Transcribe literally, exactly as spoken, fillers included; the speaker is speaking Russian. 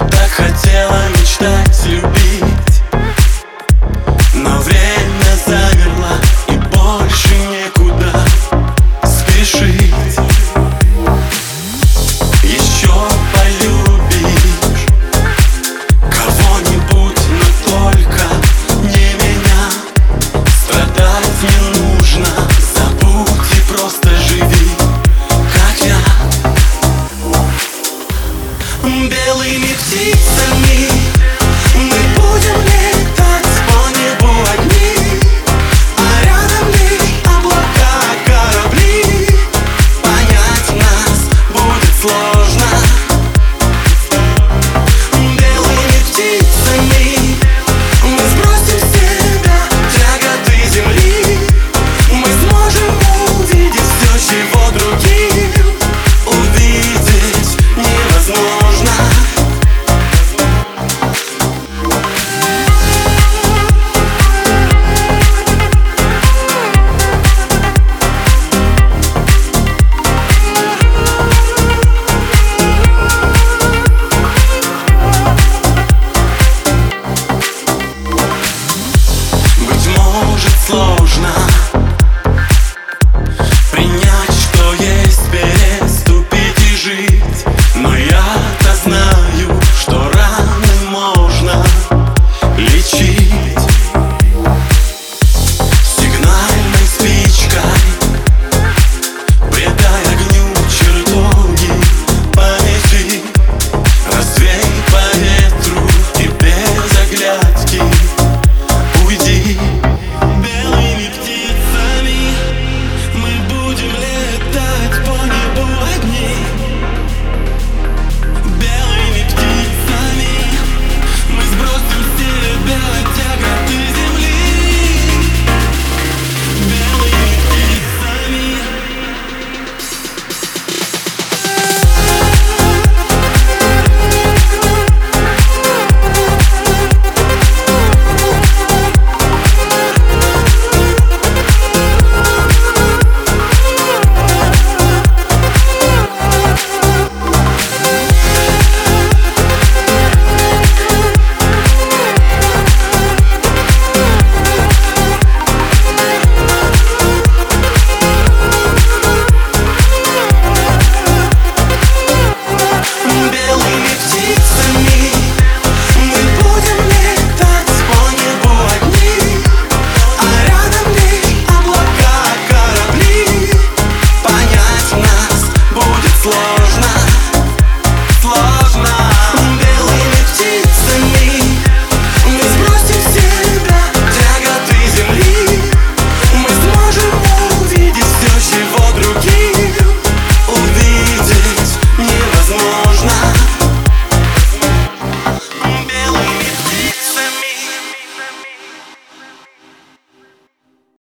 Так хотела мечтать, любить, но время замерло и больше некуда спешить. Еще полюбишь кого-нибудь, но только не меня. Страдать не нужно, забудь и просто живи, как я. Белыми птицами мы будем летать по небу одни, а рядом лишь облака, корабли. Понять нас будет сложно. Белыми птицами мы сбросим с себя тяготы земли. Мы сможем увидеть все, чего другим увидеть невозможно. Сложно принять, что есть, переступить и жить. Но я-то знаю, что раны можно лечить сигнальной спичкой. Предай огню чертоги памяти, развей по ветру и без оглядки уйди. Slow.